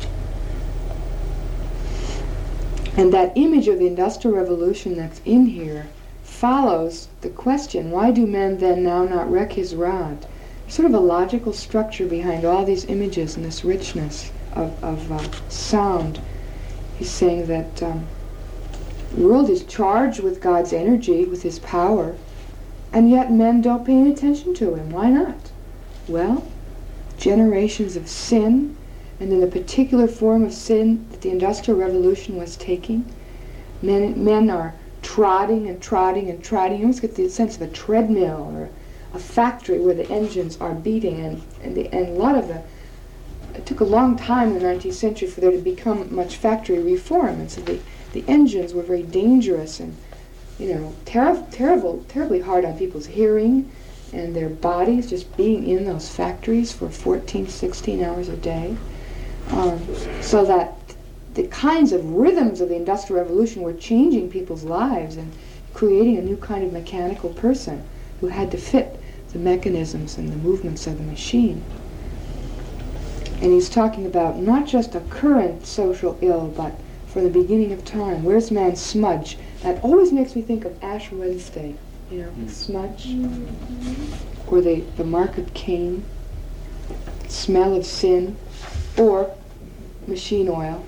And that image of the Industrial Revolution that's in here follows the question, why do men then now not wreck his rod? Sort of a logical structure behind all these images and this richness of sound. He's saying that the world is charged with God's energy, with his power, and yet men don't pay any attention to him. Why not? Well, generations of sin, and in the particular form of sin that the Industrial Revolution was taking, men are trotting and trotting and trotting. You almost get the sense of a treadmill or a factory where the engines are beating, and a lot of the took a long time in the 19th century for there to become much factory reform, and so the engines were very dangerous and, terribly hard on people's hearing and their bodies, just being in those factories for 14, 16 hours a day. So that the kinds of rhythms of the Industrial Revolution were changing people's lives and creating a new kind of mechanical person who had to fit the mechanisms and the movements of the machine. And he's talking about not just a current social ill, but from the beginning of time. Where's man's smudge? That always makes me think of Ash Wednesday, smudge, or the mark of Cain, smell of sin, or machine oil.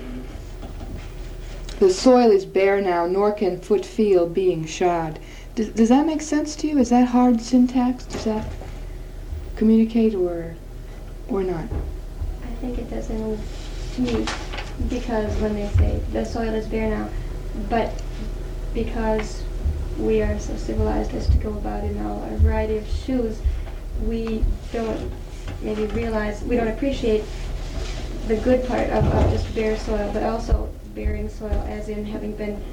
The soil is bare now, nor can foot feel being shod. Does that make sense to you? Is that hard syntax? Does that communicate or not? I think it does to me, because when they say the soil is bare now, but because we are so civilized as to go about in a variety of shoes, we don't maybe realize, we don't appreciate the good part of just bare soil, but also bearing soil, as in having been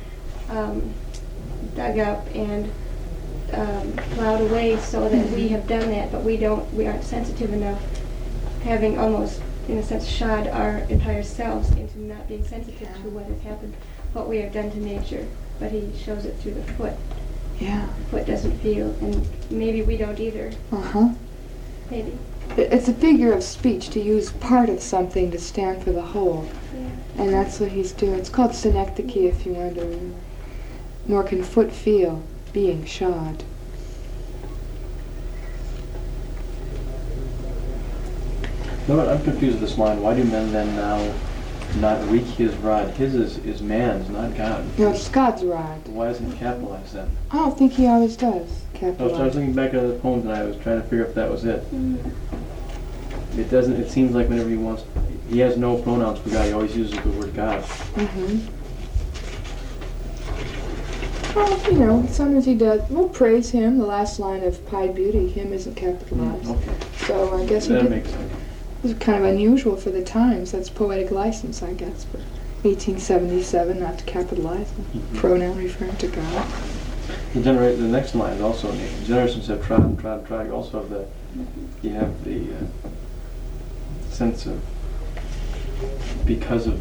dug up and plowed away, so that we have done that, but we aren't sensitive enough, having almost, in a sense, shod our entire selves into not being sensitive to what has happened, what we have done to nature. But he shows it through the foot. Yeah. The foot doesn't feel, and maybe we don't either. Maybe. It's a figure of speech to use part of something to stand for the whole. Yeah. And that's what he's doing. It's called synecdoche, if you want to remember. Nor can foot feel being shod. No, I'm confused with this line. Why do men then now not wreak his rod? His is man's, not God. No, it's God's rod. Why isn't it capitalized then? I don't think he always does I capitalize. was looking back at the poems and I was trying to figure if that was it. Mm. It doesn't. It seems like whenever he has no pronouns for God. He always uses the word God. Well, sometimes he does. We'll praise him. The last line of Pied Beauty, him isn't capitalized. Okay. So I guess That makes sense. it was kind of unusual for the times. That's poetic license, I guess, for 1877 not to capitalize the pronoun referring to God. The next line is also neat. Generations have tried and tried and tried. You also have you have the sense of, because of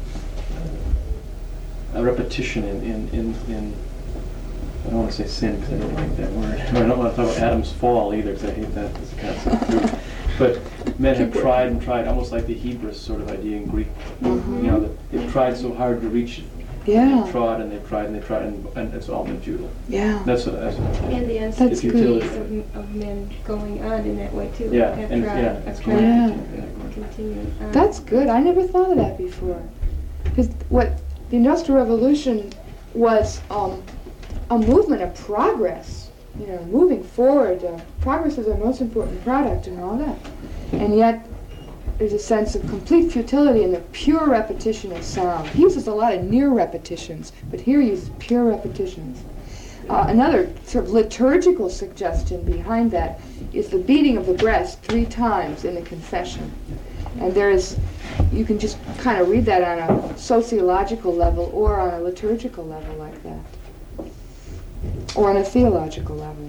a repetition in I don't want to say sin because I don't like that word. I don't want to talk about Adam's fall either because I hate that as a concept too. But men have tried and tried, almost like the Hebrus sort of idea in Greek. They've tried so hard to reach it. Yeah. They've tried and they've tried and they've tried, and it's all been futile. Yeah. That's And the That's futility of men going on in that way too. Yeah, Have and tried, it's tried, Yeah. continuing on. That's good. I never thought of that before. Because what the Industrial Revolution was a movement of progress, moving forward. Progress is our most important product and all that. And yet, there's a sense of complete futility in the pure repetition of sound. He uses a lot of near repetitions, but here he uses pure repetitions. Another sort of liturgical suggestion behind that is the beating of the breast 3 times in the confession. And you can just kind of read that on a sociological level or on a liturgical level like that, or on a theological level.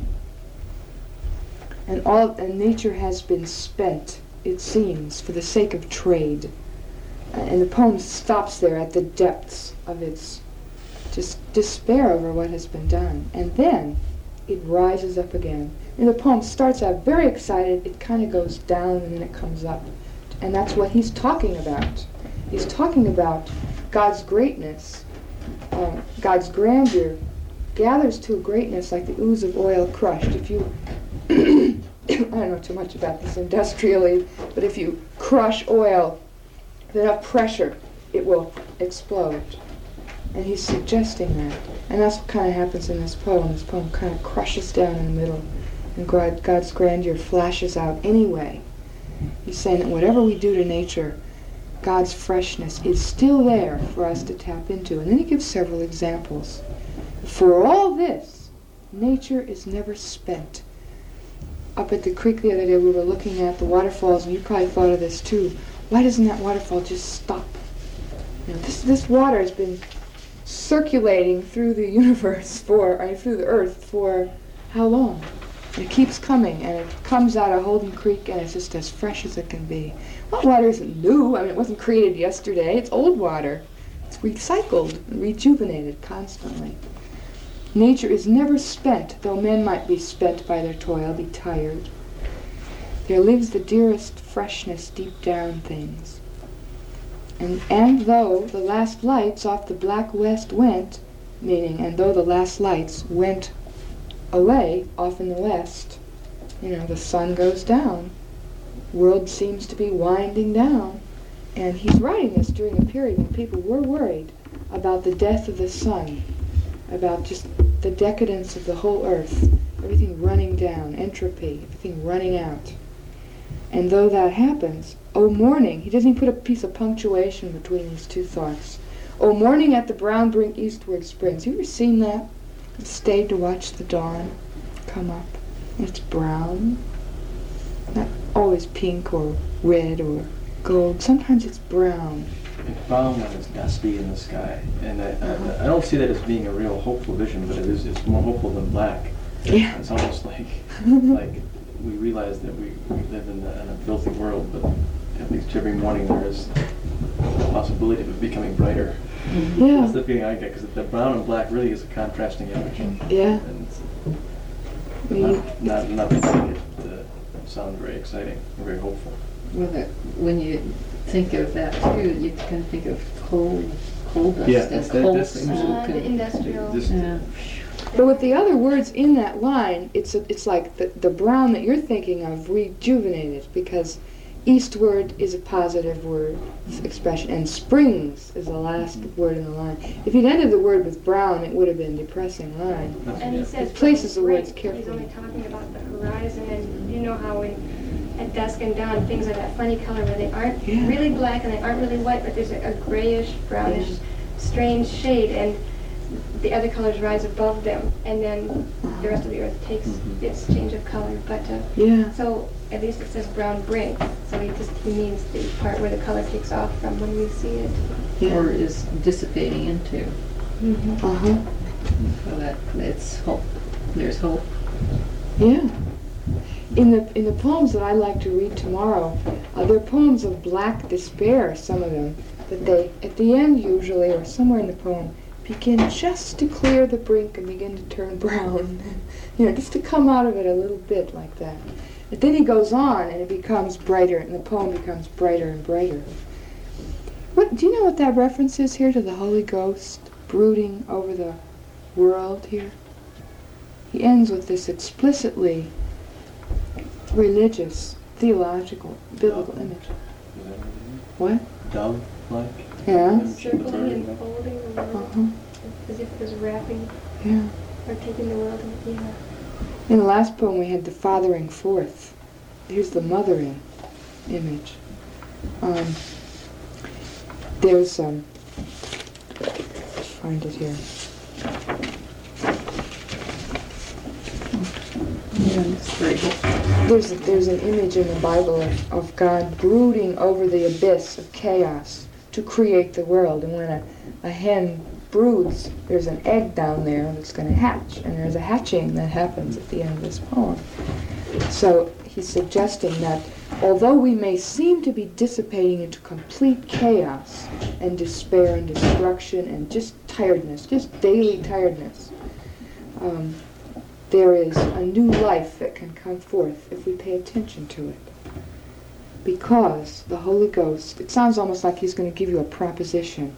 And nature has been spent, it seems, for the sake of trade. And the poem stops there at the depths of its just despair over what has been done. And then it rises up again. And the poem starts out very excited, it kind of goes down and then it comes up. And that's what he's talking about. He's talking about God's greatness, God's grandeur, gathers to a greatness like the ooze of oil crushed. If you, I don't know too much about this industrially, but if you crush oil with enough pressure, it will explode. And he's suggesting that. And that's what kind of happens in this poem. This poem kind of crushes down in the middle, and God's grandeur flashes out anyway. He's saying that whatever we do to nature, God's freshness is still there for us to tap into. And then he gives several examples. For all this, nature is never spent. Up at the creek the other day, we were looking at the waterfalls, and you probably thought of this too. why doesn't that waterfall just stop? This water has been circulating through the universe through the earth for how long? And it keeps coming, and it comes out of Holden Creek, and it's just as fresh as it can be. Well, water isn't new. I mean, it wasn't created yesterday. It's old water. It's recycled and rejuvenated constantly. Nature is never spent, though men might be spent by their toil, be tired. There lives the dearest freshness deep down things. And though the last lights off the black west went, meaning, and though the last lights went away off in the west, the sun goes down. World seems to be winding down. And he's writing this during a period when people were worried about the death of the sun, about just the decadence of the whole earth, everything running down, entropy, everything running out. And though that happens, O morning, he doesn't even put a piece of punctuation between these two thoughts. O morning at the brown brink eastward springs. You ever seen that? I've stayed to watch the dawn come up. And it's brown. Not always pink or red or gold. Sometimes it's brown. It's brown when it's dusty in the sky. And I don't see that as being a real hopeful vision, but it's more hopeful than black. Yeah. It's almost like we realize that we live in a filthy world, but at least every morning there is the possibility of it becoming brighter. Yeah. That's the feeling I get, because the brown and black really is a contrasting image. Yeah. And it's not making it sound very exciting or very hopeful. Well, when you think of that too, you can think of coal dust as coal. The industrial. Yeah. But with the other words in that line, it's like the brown that you're thinking of rejuvenated, because eastward is a positive word expression, and springs is the last word in the line. If he'd ended the word with brown, it would have been a depressing line. And he says It places the words He's carefully. only talking about the horizon, and you know how at dusk and dawn things are that funny color where they aren't Yeah. really black and they aren't really white, but there's a grayish, brownish, strange shade, and the other colors rise above them, and then the rest of the earth takes its change of color. But Yeah. so at least it says brown brink, so he means the part where the color takes off from when we see it. Or is dissipating into. Uh-huh. So that it's hope. There's hope. Yeah. In the poems that I like to read tomorrow, they're poems of black despair, some of them, but they, at the end usually, or somewhere in the poem, begin just to clear the brink and begin to turn brown. Just to come out of it a little bit like that. But then he goes on and it becomes brighter, and the poem becomes brighter and brighter. Do you know what that reference is here to the Holy Ghost brooding over the world here? He ends with this explicitly religious, theological, biblical image. Is that What? dove-like? Yeah. Circling and folding the world, Uh-huh. as if it was wrapping Yeah. or taking the world in. Yeah. In the last poem we had the fathering forth. Here's the mothering image. There's let's find it here. Yeah, it's very hopeful. There's an image in the Bible of God brooding over the abyss of chaos to create the world. And when a hen broods, there's an egg down there that's going to hatch, and there's a hatching that happens at the end of this poem. So he's suggesting that although we may seem to be dissipating into complete chaos and despair and destruction and just tiredness, just daily tiredness, there is a new life that can come forth if we pay attention to it. Because the Holy Ghost, it sounds almost like he's going to give you a proposition,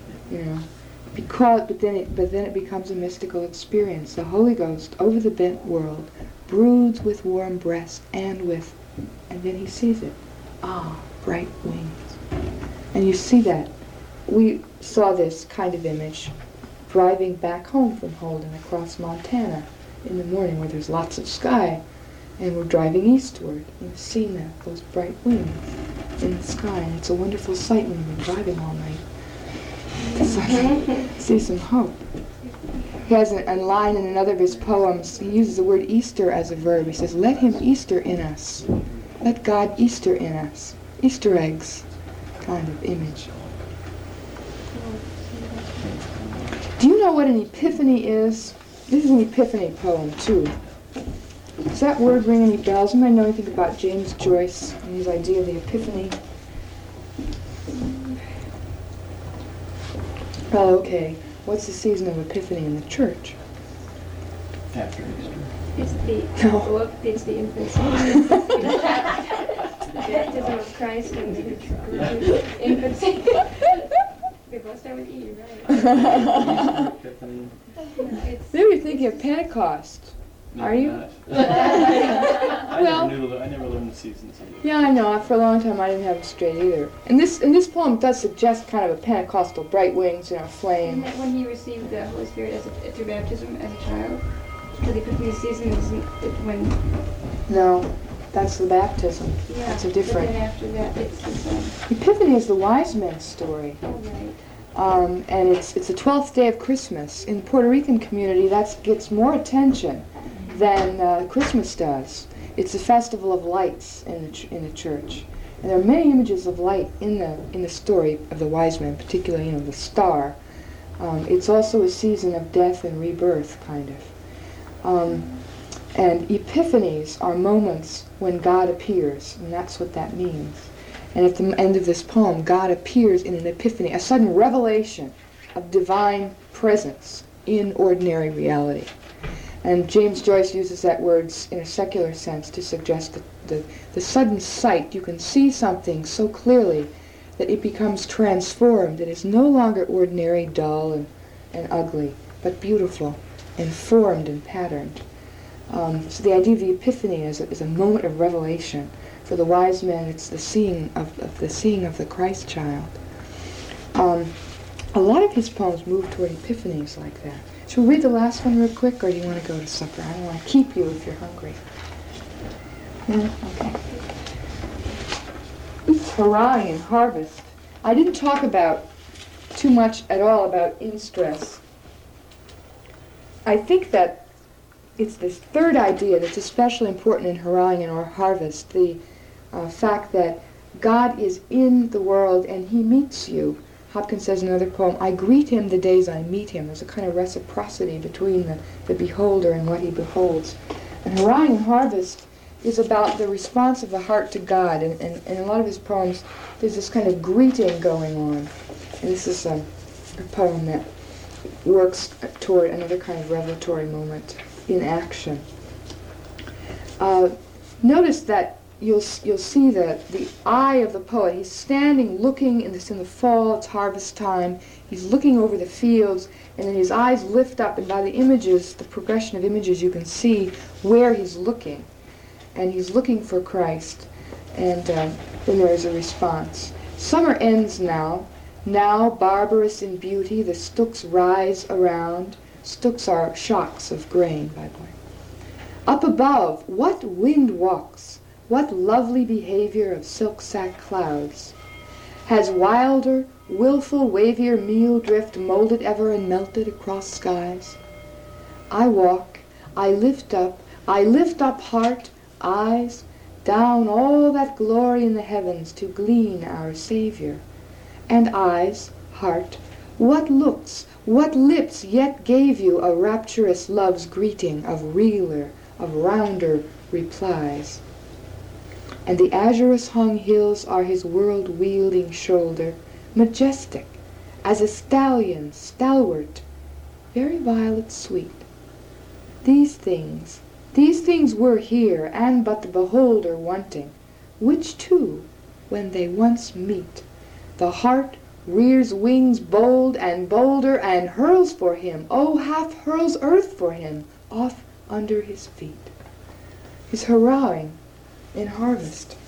but then it becomes a mystical experience. The Holy Ghost over the bent world broods with warm breast and then he sees it. Bright wings. And you see that. We saw this kind of image driving back home from Holden across Montana in the morning where there's lots of sky, and we're driving eastward. We've seen that, those bright wings in the sky, and it's a wonderful sight when we've been driving all night. So, see some hope. He has a line in another of his poems, he uses the word Easter as a verb. He says, let him Easter in us. Let God Easter in us. Easter eggs. kind of image. Do you know what an epiphany is? This is an epiphany poem, too. Does that word ring any bells? Anybody know anything about James Joyce and his idea of the epiphany? Oh, okay. What's the season of Epiphany in the church? After Easter. It's No. it's the infancy. The baptism of Christ and the infancy. We both start with E, right? Easter, Epiphany. It's, Maybe you're thinking of Pentecost. Are Maybe you? not. Well- I never learned the seasons. Yeah, I know. For a long time, I didn't have it straight either. And this poem does suggest kind of a Pentecostal bright wings, flame. and that when he received the Holy Spirit through baptism as a child, so the Epiphany season is when. No, that's the baptism. Yeah, That's a different. But then after that, it's this. Epiphany is the wise men's story. Oh, right. And it's the 12th day of Christmas. In the Puerto Rican community, that gets more attention than Christmas does. It's a festival of lights in the church, and there are many images of light in the story of the wise men, particularly the star. It's also a season of death and rebirth, kind of. And epiphanies are moments when God appears, and that's what that means. And at the end of this poem, God appears in an epiphany, a sudden revelation of divine presence in ordinary reality. And James Joyce uses that word in a secular sense to suggest the sudden sight. You can see something so clearly that it becomes transformed. It is no longer ordinary, dull, and ugly, but beautiful and formed and patterned. So the idea of the epiphany is a moment of revelation. For the wise men, it's the seeing of the Christ child. A lot of his poems move toward epiphanies like that. Should we read the last one real quick, or do you want to go to supper? I don't want to keep you if you're hungry. No? Okay. Hurrah and harvest. I didn't talk about too much at all about in-stress. I think that it's this third idea that's especially important in hurrahing and or harvest, the fact that God is in the world and he meets you. Hopkins says in another poem, I greet him the days I meet him. There's a kind of reciprocity between the beholder and what he beholds. And hurrahing and harvest is about the response of the heart to God. And in a lot of his poems, there's this kind of greeting going on. And this is a poem that works toward another kind of revelatory moment in action. Notice that you'll see the eye of the poet. He's standing looking in the fall, it's harvest time. He's looking over the fields, and then his eyes lift up, and by the images, the progression of images, you can see where he's looking. And he's looking for Christ, and then there is a response. Summer ends now. Now, barbarous in beauty, the stooks rise around. Stooks are shocks of grain, by the way. Up above, what wind walks? What lovely behavior of silk-sack clouds? Has wilder, willful, wavier meal drift molded ever and melted across skies? I walk, I lift up heart, eyes, down all that glory in the heavens to glean our Savior. And eyes, heart, what looks, what lips yet gave you a rapturous love's greeting of realer, of rounder replies? And the azurous-hung hills are his world-wielding shoulder, majestic, as a stallion, stalwart, very violet sweet. These things were here, and but the beholder wanting, which too, when they once meet, the heart rears wings bold and bolder, and hurls for him, oh, half hurls earth for him, off under his feet. He's hurrahing in harvest.